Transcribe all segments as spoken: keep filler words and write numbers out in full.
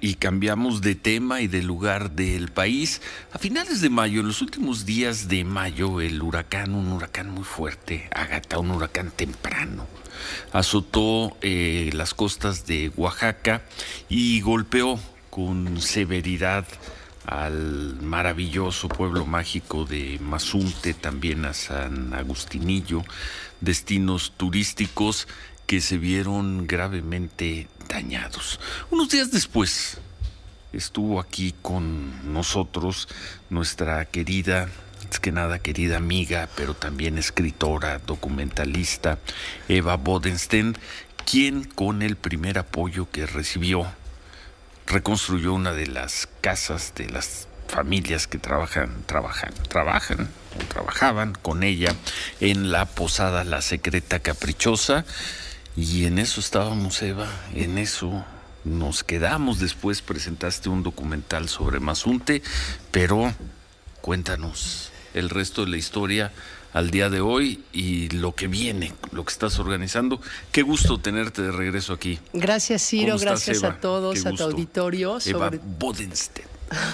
y cambiamos de tema y de lugar del país. A finales de mayo, en los últimos días de mayo, el huracán, un huracán muy fuerte, Ágata, un huracán temprano, azotó eh, las costas de Oaxaca y golpeó con severidad al maravilloso pueblo mágico de Mazunte, también a San Agustinillo, destinos turísticos que se vieron gravemente dañados. Unos días después estuvo aquí con nosotros nuestra querida, es que nada querida amiga, pero también escritora, documentalista, Eva Bodenstein, quien con el primer apoyo que recibió reconstruyó una de las casas de las familias que trabajan, trabajan, trabajan, o trabajaban con ella en la posada La Secreta Caprichosa. Y en eso estábamos, Eva, en eso nos quedamos. Después presentaste un documental sobre Mazunte, pero cuéntanos el resto de la historia al día de hoy y lo que viene, lo que estás organizando. Qué gusto tenerte de regreso aquí. Gracias, Ciro, gracias Eva? a todos, a tu auditorio. Eva sobre... Bodenstein.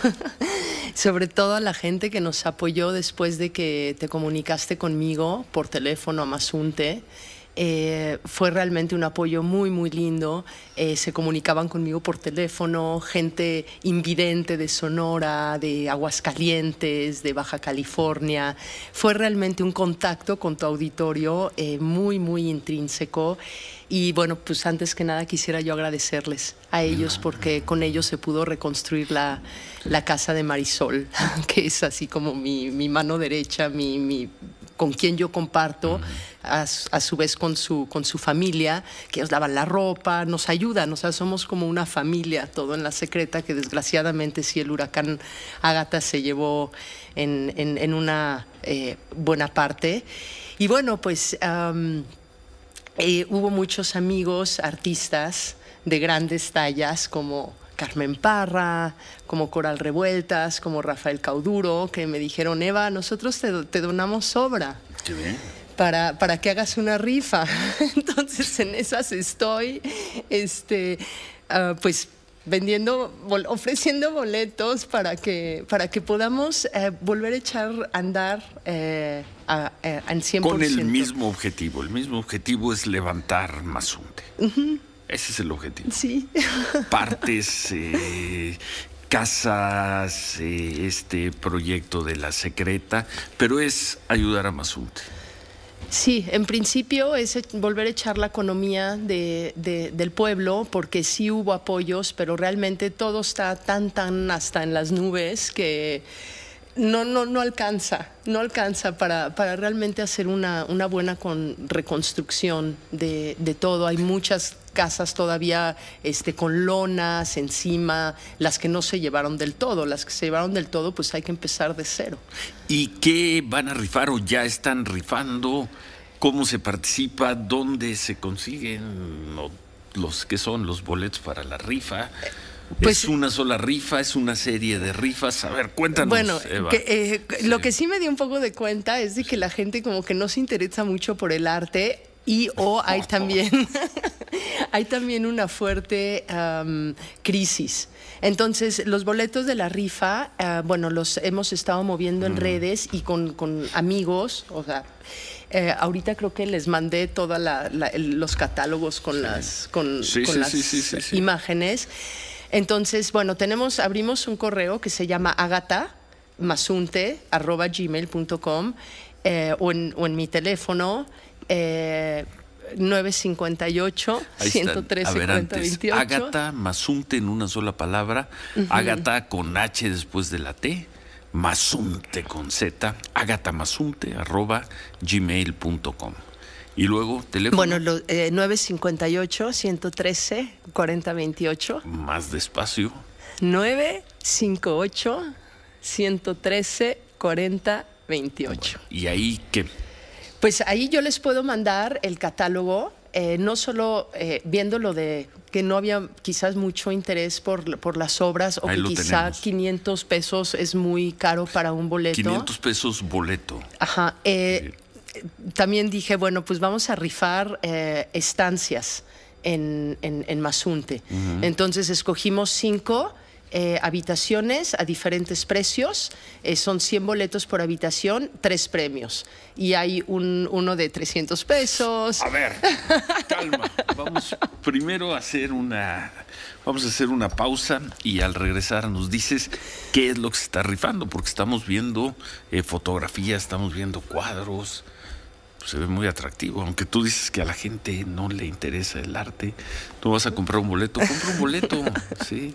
Sobre todo a la gente que nos apoyó después de que te comunicaste conmigo por teléfono a Mazunte. Eh, fue realmente un apoyo muy, muy lindo. Eh, se comunicaban conmigo por teléfono, gente invidente de Sonora, de Aguascalientes, de Baja California. Fue realmente un contacto con tu auditorio eh, muy, muy intrínseco. Y bueno, pues antes que nada quisiera yo agradecerles a ellos porque con ellos se pudo reconstruir la, la casa de Marisol, que es así como mi, mi mano derecha, mi, mi, con quien yo comparto, a, a su vez con su, con su familia, que nos lavan la ropa, nos ayudan, o sea, somos como una familia, todo en La Secreta, que desgraciadamente sí el huracán Ágata se llevó en, en, en una eh, buena parte. Y bueno, pues... Um, Eh, hubo muchos amigos, artistas de grandes tallas como Carmen Parra, como Coral Revueltas, como Rafael Cauduro, que me dijeron, Eva, nosotros te, te donamos obra. Qué bien. Para, para que hagas una rifa. Entonces en esas estoy, este, uh, pues vendiendo, ofreciendo boletos para que, para que podamos eh, volver a echar a andar eh, a, a, en cien por ciento. Con el mismo objetivo. El mismo objetivo es levantar Mazunte. Uh-huh. Ese es el objetivo. Sí. Partes, eh, casas, eh, este proyecto de La Secreta, pero es ayudar a Mazunte. Sí, en principio es volver a echar la economía de, de, del pueblo, porque sí hubo apoyos, pero realmente todo está tan, tan hasta en las nubes que no, no, no alcanza, no alcanza para, para realmente hacer una, una buena con, reconstrucción de, de todo. Hay muchas casas todavía este, con lonas encima, las que no se llevaron del todo, las que se llevaron del todo, pues hay que empezar de cero. ¿Y qué van a rifar o ya están rifando? ¿Cómo se participa? ¿Dónde se consiguen los que son los boletos para la rifa? Pues, ¿es una sola rifa? ¿Es una serie de rifas? A ver, cuéntanos, bueno, Eva. Que, eh, sí. Lo que sí me dio un poco de cuenta es de que la gente como que no se interesa mucho por el arte y o hay también, hay también una fuerte um, crisis. Entonces, los boletos de la rifa, uh, bueno, los hemos estado moviendo en mm. redes y con, con amigos, o sea... Eh, ahorita creo que les mandé todos los catálogos con sí. las, con, sí, con sí, las sí, sí, sí, sí. imágenes. Entonces, bueno, tenemos, abrimos un correo que se llama agata mazunte arroba gmail punto com eh, o, o en mi teléfono eh, nueve cinco ocho, uno uno tres, cuarenta veintiocho. Ágata Mazunte en una sola palabra, uh-huh. Ágata con H después de la T. Mazunte con Z, agatamazunte arroba gmail punto com. Y luego, teléfono. Bueno, lo, eh, nueve cinco ocho, uno trece, cuarenta veintiocho. Más despacio. nueve cinco ocho, uno trece, cuarenta veintiocho. Bueno, ¿y ahí qué? Pues ahí yo les puedo mandar el catálogo, eh, no solo eh, viendo lo de que no había quizás mucho interés por, por las obras o ahí que quizá tenemos. quinientos pesos es muy caro para un boleto. quinientos pesos boleto. Ajá. Eh, también dije, bueno, pues vamos a rifar eh, estancias en, en, en Mazunte. Uh-huh. Entonces escogimos cinco eh, habitaciones a diferentes precios. Eh, son cien boletos por habitación, tres premios. Y hay un, uno de trescientos pesos. A ver, calma. Vamos primero a hacer una... Vamos a hacer una pausa y al regresar nos dices qué es lo que se está rifando, porque estamos viendo eh, fotografías, estamos viendo cuadros. Se ve muy atractivo, aunque tú dices que a la gente no le interesa el arte. Tú vas a comprar un boleto, compra un boleto, sí.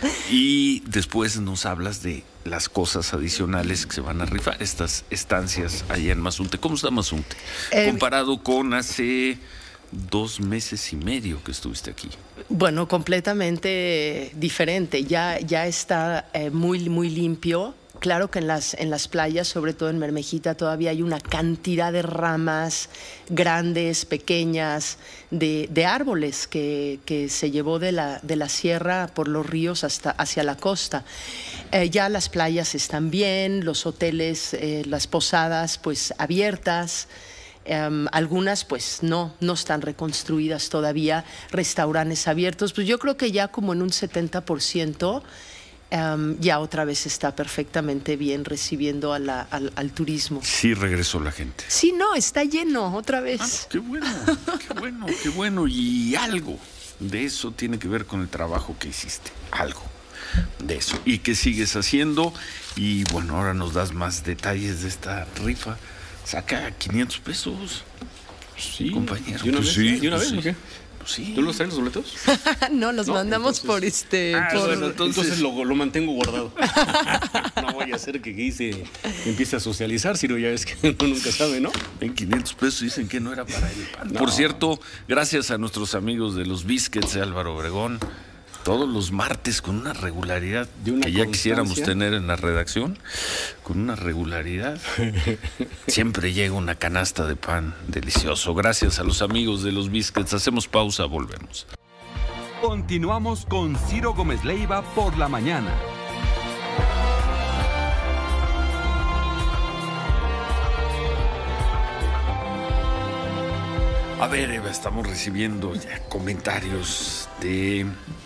Y después nos hablas de las cosas adicionales que se van a rifar, estas estancias allá en Mazunte. ¿Cómo está Mazunte? Eh, Comparado con hace dos meses y medio que estuviste aquí. Bueno, completamente diferente. Ya, ya está eh, muy, muy limpio. Claro que en las, en las playas, sobre todo en Mermejita, todavía hay una cantidad de ramas grandes, pequeñas, de, de árboles que, que se llevó de la, de la sierra por los ríos hasta hacia la costa. Eh, ya las playas están bien, los hoteles, eh, las posadas pues abiertas. Um, algunas pues no, no están reconstruidas todavía, restaurantes abiertos. Pues yo creo que ya como en un setenta por ciento Um, ya otra vez está perfectamente bien recibiendo a la, al, al turismo. Sí regresó la gente. Sí, no, está lleno otra vez. Ah, qué bueno, qué bueno, qué bueno. Y algo de eso tiene que ver con el trabajo que hiciste. Algo de eso. Y que sigues haciendo. Y bueno, ahora nos das más detalles de esta rifa. Saca quinientos pesos. Sí, compañero. ¿Y una pues vez? Sí, ¿Y una pues vez? sí. ¿O qué? Sí. ¿Tú los traes los boletos? No, los no, mandamos entonces, por este... Ah, por... Bueno, entonces, entonces lo, lo mantengo guardado. No voy a hacer que hice, que empiece a socializar, sino ya ves que uno nunca sabe, ¿no? En quinientos pesos dicen que no era para el pan. No. Por cierto, gracias a nuestros amigos de los Biscuits de Álvaro Obregón, todos los martes con una regularidad de una que ya constancia. Quisiéramos tener en la redacción, con una regularidad. Siempre llega una canasta de pan delicioso. Gracias a los amigos de los Biscuits. Hacemos pausa, volvemos. Continuamos con Ciro Gómez Leiva por la mañana. A ver, Eva, estamos recibiendo ya comentarios de...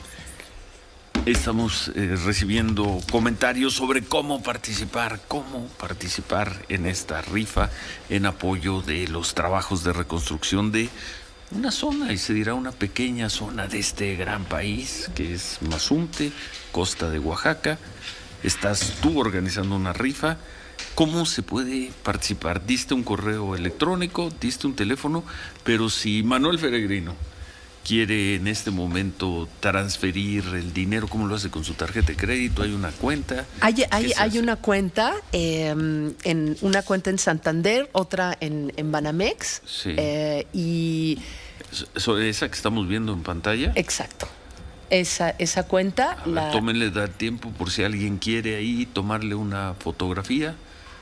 Estamos eh, recibiendo comentarios sobre cómo participar, cómo participar en esta rifa en apoyo de los trabajos de reconstrucción de una zona, y se dirá una pequeña zona de este gran país, que es Mazunte, costa de Oaxaca. Estás tú organizando una rifa. ¿Cómo se puede participar? Diste un correo electrónico, diste un teléfono, pero si Manuel Peregrino quiere en este momento transferir el dinero, ¿cómo lo hace? ¿Con su tarjeta de crédito? ¿Hay una cuenta? Hay, hay, hay una cuenta, eh, en, una cuenta en Santander, otra en, en Banamex. Sí. Eh, y... ¿So, esa que estamos viendo en pantalla? Exacto. Esa, esa cuenta... A ver, la... tómenle, dar tiempo por si alguien quiere ahí tomarle una fotografía.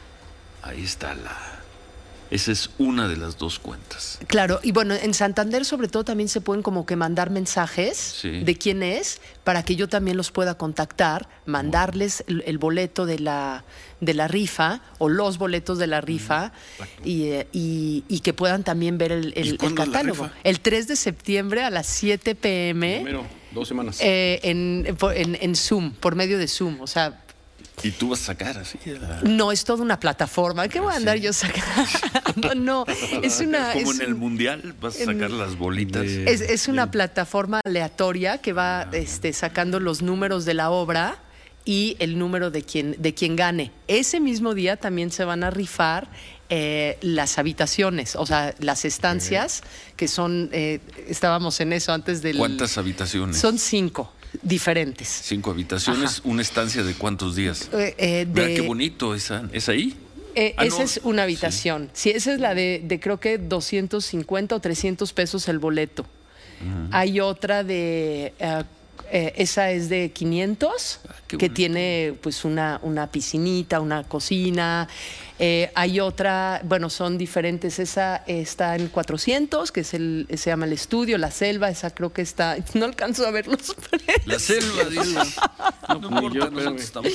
Ahí está la... Esa es una de las dos cuentas. Claro, y bueno, en Santander sobre todo también se pueden como que mandar mensajes sí. de quién es, para que yo también los pueda contactar, mandarles el, el boleto de la, de la rifa o los boletos de la rifa mm, y, y, y que puedan también ver el, el, el catálogo. El tres de septiembre a las siete pe eme. Primero, dos semanas. Eh, en, en, en Zoom, por medio de Zoom, o sea... ¿Y tú vas a sacar así? La... No, es toda una plataforma. ¿Qué voy a andar sí. yo sacando? No, es una... Como es en el Mundial, vas a sacar en, las bolitas. De, es, es una de... plataforma aleatoria que va este, sacando los números de la obra y el número de quien, de quien gane. Ese mismo día también se van a rifar eh, las habitaciones, o sea, las estancias, uh-huh. que son... Eh, estábamos en eso antes del... ¿Cuántas habitaciones? Son cinco. Diferentes. Cinco habitaciones, Ajá. ¿Una estancia de cuántos días? Eh, eh, de... Mira qué bonito, esa, ¿es ahí? Eh, ah, esa no. es una habitación. Sí. sí, esa es la de, de creo que doscientos cincuenta o trescientos pesos el boleto. Uh-huh. Hay otra de... Uh, eh, esa es de quinientos, ah, que bonito. Tiene pues una, una piscinita, una cocina. Eh, hay otra, bueno, son diferentes. Esa está en cuatrocientos, que es el, se llama el estudio, la selva. Esa creo que está, no alcanzo a ver los precios. La selva, Dios. No, no importa, yo, nosotros tampoco.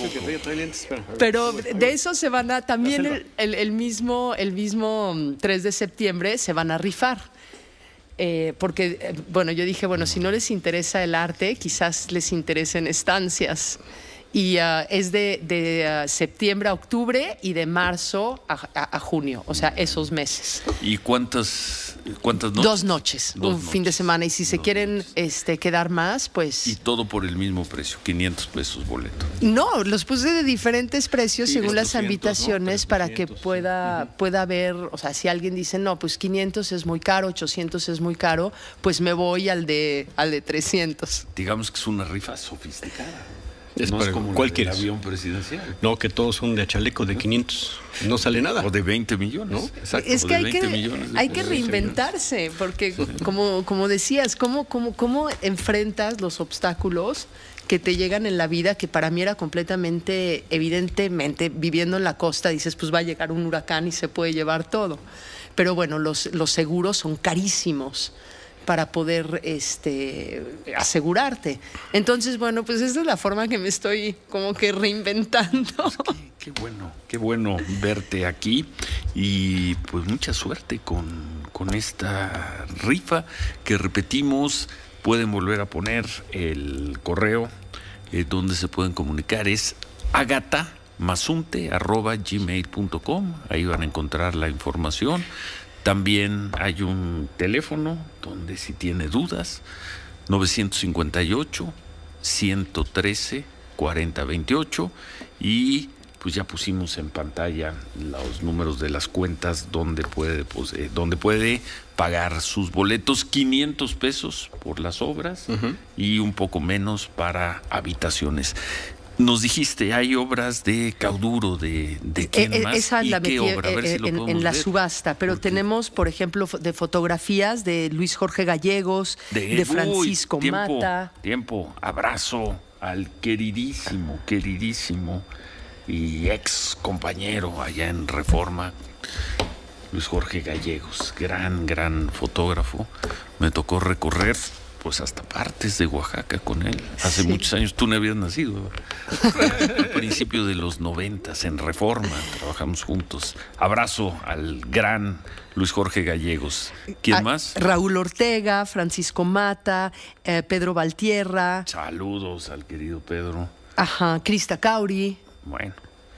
Pero de eso se van a, también el, el, el mismo, el mismo tres de septiembre se van a rifar. Eh, porque, eh, bueno, yo dije, bueno, si no les interesa el arte, quizás les interesen estancias. Y uh, es de, de uh, septiembre a octubre y de marzo a, a, a junio, o sea, esos meses. ¿Y cuántas, cuántas noches? Dos noches, Dos un noches. fin de semana. Y si se Dos quieren noches. este, quedar más, pues... Y todo por el mismo precio, quinientos pesos boleto. No, los puse de diferentes precios Sí, según las doscientos, invitaciones, ¿no? para que trescientos, pueda, sí. pueda ver, o sea, si alguien dice, no, pues quinientos es muy caro, ochocientos es muy caro, pues me voy al de, al de trescientos. Digamos que es una rifa sofisticada. Es no para es como ¿cuál el quieres? avión presidencial. No, que todos son de a chaleco de quinientos. No sale nada. O de veinte millones. ¿No? Exacto, Es o que de hay veinte que, millones de hay que pesos. reinventarse, porque como, como decías, ¿cómo, cómo, ¿cómo enfrentas los obstáculos que te llegan en la vida? Que para mí era completamente, evidentemente, viviendo en la costa, dices, pues va a llegar un huracán y se puede llevar todo. Pero bueno, los, los seguros son carísimos para poder este, asegurarte. Entonces, bueno, pues esa es la forma que me estoy como que reinventando. Qué, qué bueno, qué bueno verte aquí y pues mucha suerte con, con esta rifa que repetimos. Pueden volver a poner el correo eh, donde se pueden comunicar, es agatamazunte arroba gmail punto com. Ahí van a encontrar la información. También hay un teléfono donde si tiene dudas, novecientos cincuenta y ocho, ciento trece, cuarenta veintiocho, y pues ya pusimos en pantalla los números de las cuentas donde puede, pues, eh, donde puede pagar sus boletos, quinientos pesos por las obras uh-huh. y un poco menos para habitaciones. Nos dijiste, hay obras de Cauduro, de, de quién eh, más, esa ¿y la qué metí obra? A ver eh, si lo en, podemos en la ver. subasta, pero Porque tenemos, por ejemplo, de fotografías de Luis Jorge Gallegos, de, de Francisco uy, tiempo, Mata. Tiempo, abrazo al queridísimo, queridísimo y ex compañero allá en Reforma, Luis Jorge Gallegos, gran, gran fotógrafo. Me tocó recorrer pues hasta partes de Oaxaca con él. Hace sí. muchos años, tú no habías nacido. Al principio de los noventas, en Reforma, trabajamos juntos. Abrazo al gran Luis Jorge Gallegos. ¿Quién a, más? Raúl Ortega, Francisco Mata, eh, Pedro Valtierra. Saludos al querido Pedro. Ajá, Crista Cauri. Bueno.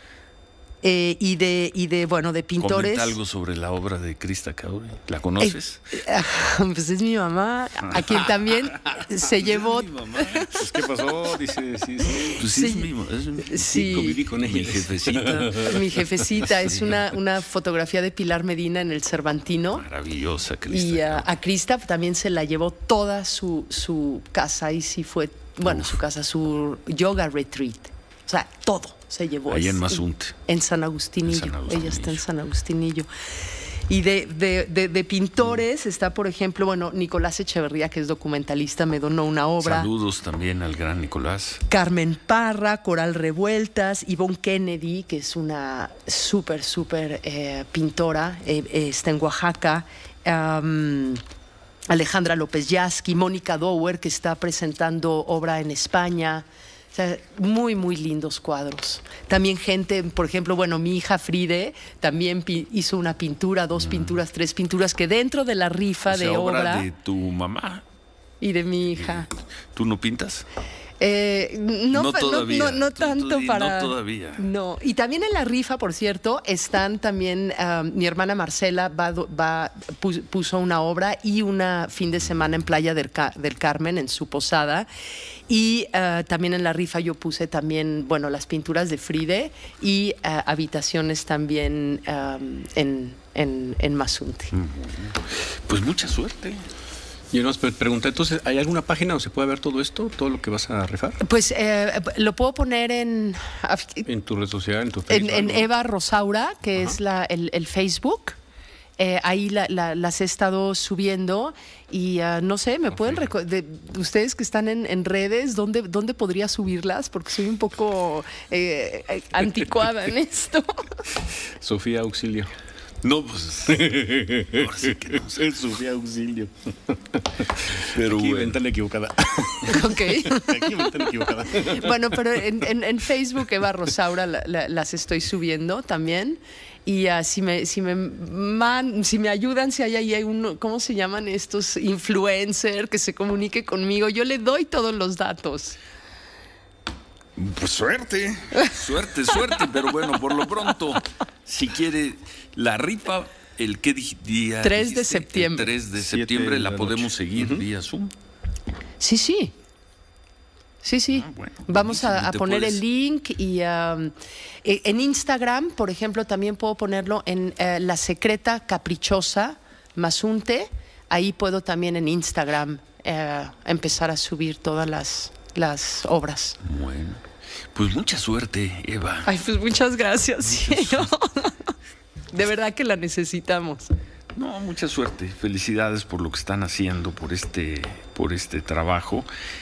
Eh, y de y de bueno de pintores. Comenta algo sobre la obra de Crista Cauri. ¿La conoces? Eh, eh, pues es mi mamá, a quien también se llevó. Es mi mamá. Pues, ¿qué pasó? Dice, sí, sí. Pues sí, sí. Es mi, es mi, sí. sí, conviví con ella. Mi jefecita. Mi jefecita es una, una fotografía de Pilar Medina en el Cervantino. Maravillosa, Crista. Y uh, a Crista también se la llevó toda su, su casa y sí fue, bueno, Uf. su casa, su yoga retreat. O sea, todo se llevó. Ahí en Mazunte. En San Agustinillo. En San Agustinillo. Ella está en San Agustinillo. Y de, de, de, de pintores mm. está, por ejemplo, bueno, Nicolás Echeverría, que es documentalista, me donó una obra. Saludos también al gran Nicolás. Carmen Parra, Coral Revueltas, Yvonne Kennedy, que es una súper, súper eh, pintora, eh, eh, está en Oaxaca. Um, Alejandra López Yasky, Mónica Dower, que está presentando obra en España. O sea, muy, muy lindos cuadros. También gente, por ejemplo, bueno, mi hija Fride también pi- hizo una pintura, dos mm. pinturas, tres pinturas, que dentro de la rifa o sea, de obra obra de tu mamá y de mi hija. ¿Tú no pintas? Eh, no, no, todavía. no, no, no tanto tú, para. No todavía. No. Y también en la rifa, por cierto, están también uh, mi hermana Marcela va, va puso una obra y una fin de semana en Playa del, Ca- del Carmen en su posada. Y uh, también en la rifa yo puse también, bueno, las pinturas de Fride y uh, habitaciones también um, en, en, en Mazunte. Pues mucha suerte. Yo nos pregunté, entonces, ¿hay alguna página donde se puede ver todo esto, todo lo que vas a rifar? Pues eh, lo puedo poner en... En tu red social, en tu Facebook. En, en Eva Rosaura, que Ajá. es la, el, el Facebook. Eh, ahí la, la, las he estado subiendo y uh, no sé, me okay. pueden reco- de, ustedes que están en, en redes, ¿dónde, ¿dónde podría subirlas? Porque soy un poco eh, anticuada en esto. Sofía Auxilio. No, pues. Ahora sí que no sé. Es su auxilio. Pero Aquí bueno. ventana equivocada. Ok. Aquí ventana equivocada. Bueno, pero en, en, en Facebook, Eva Rosaura, la, la, las estoy subiendo también. Y uh, si, me, si, me man, si me ayudan, si hay ahí uno, ¿cómo se llaman estos influencers que se comunique conmigo? Yo le doy todos los datos. Pues suerte, suerte, suerte, pero bueno, por lo pronto, si quiere la rifa, el qué día tres de dijiste? septiembre. El tres de Siete septiembre de la la podemos noche. seguir Ujú. vía Zoom. Sí, sí. Sí, sí. Ah, bueno, Vamos a, buenísimo. a Te poner puedes- el link y um, e- en Instagram, por ejemplo, también puedo ponerlo en eh, La Secreta Caprichosa Mazunte. Ahí puedo también en Instagram eh, empezar a subir todas las, las obras. Bueno, pues mucha suerte, Eva. Ay, pues muchas gracias. Sí, ¿no? De verdad que la necesitamos. No, mucha suerte. Felicidades por lo que están haciendo, por este, por este trabajo,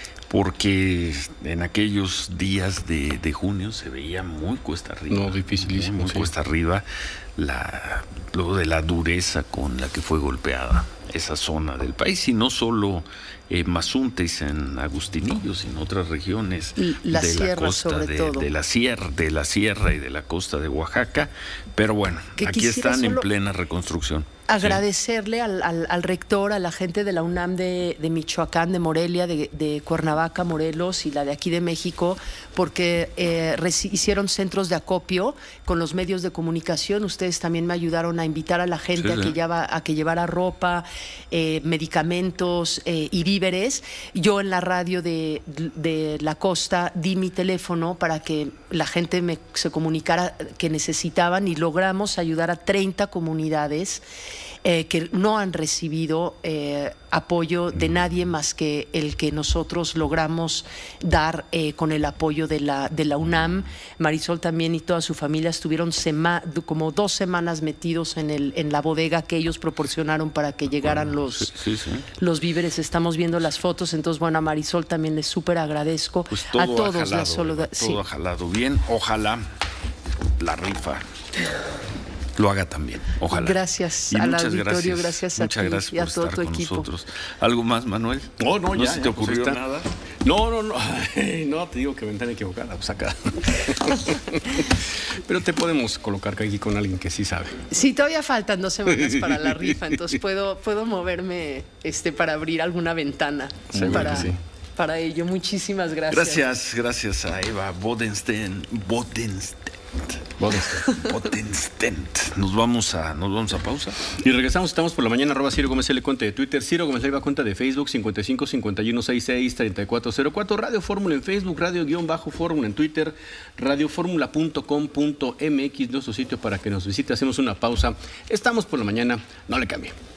porque en aquellos días de, de junio se veía muy cuesta arriba. No, dificilísimo, Muy, muy sí. cuesta arriba la, lo de la dureza con la que fue golpeada esa zona del país, y no solo eh, Mazunte y San Agustinillo, sino otras regiones Y la de sierra, la costa sobre de, todo. de la sierra, de la sierra y de la costa de Oaxaca. Pero bueno, Que aquí quisiera están en solo plena reconstrucción. Agradecerle al, al, al rector, a la gente de la UNAM de, de Michoacán, de Morelia, de, de Cuernavaca, Morelos y la de aquí de México, porque eh, reci- hicieron centros de acopio con los medios de comunicación. Ustedes también me ayudaron a invitar a la gente Sí, a, que sí. lleva, a que llevara ropa, eh, medicamentos eh, y víveres. Yo en la radio de, de la costa di mi teléfono para que la gente me, se comunicara que necesitaban, y logramos ayudar a treinta comunidades eh, que no han recibido eh, apoyo de nadie más que el que nosotros logramos dar eh, con el apoyo de la, de la UNAM. Marisol también y toda su familia estuvieron sema, como dos semanas metidos en, el, en la bodega que ellos proporcionaron para que llegaran Bueno, los, sí, sí, sí. los víveres. Estamos viendo las fotos, entonces bueno, a Marisol también les súper agradezco. Pues todo a todos ha jalado, la solidaridad. Eva, todo ha jalado bien. Ojalá la rifa lo haga también. Ojalá. Gracias Y al muchas auditorio, gracias a muchas ti gracias y a por todo estar tu con equipo. nosotros. ¿Algo más, Manuel? No, no, ya. se ya, te pues ocurrió ahí está. nada? No, no, no. Ay, no, te digo que ventana equivocada, pues acá. Pero te podemos colocar aquí con alguien que sí sabe. Sí, todavía faltan dos semanas para la rifa, entonces puedo, puedo moverme este, para abrir alguna ventana Seguro para, que sí. para ello. Muchísimas gracias. Gracias, gracias a Eva Bodensten. Bodensten. Bodensten. Nos vamos a, nos vamos a pausa. Y regresamos, estamos por la mañana, arroba Ciro Gómez L, cuenta de Twitter, Ciro Gómez Leiva, cuenta de Facebook, cincuenta y cinco cincuenta y uno sesenta y seis treinta y cuatro cero cuatro, Radio Fórmula en Facebook, Radio-Fórmula en Twitter, radioformula punto com punto m x, nuestro sitio para que nos visite. Hacemos una pausa. Estamos por la mañana, no le cambie.